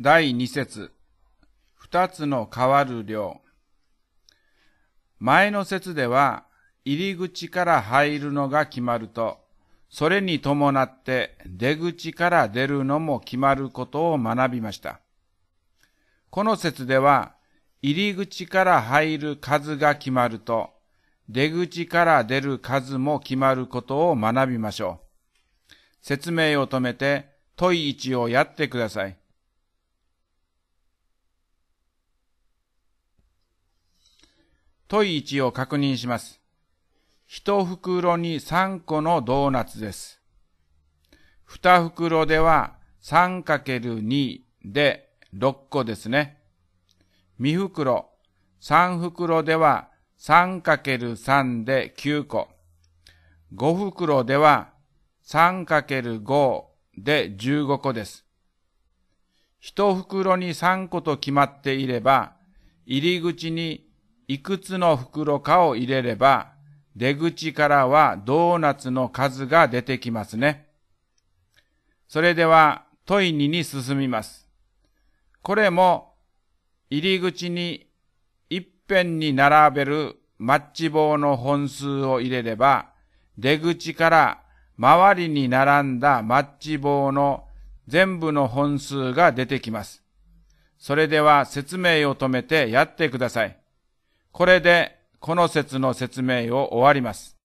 第2節、二つの変わる量。前の節では、入り口から入るのが決まると、それに伴って出口から出るのも決まることを学びました。この節では、入り口から入る数が決まると、出口から出る数も決まることを学びましょう。説明を止めて、問1をやってください。問1を確認します。一袋に3個のドーナツです。2袋では 3×2 で6個ですね。2袋、3袋では 3×3 で9個。5袋では 3×5 で15個です。一袋に3個と決まっていれば、入り口にいくつの袋かを入れれば、出口からはドーナツの数が出てきますね。それでは問2に進みます。これも入り口に一辺に並べるマッチ棒の本数を入れれば、出口から周りに並んだマッチ棒の全部の本数が出てきます。それでは説明を止めてやってください。これでこの節の説明を終わります。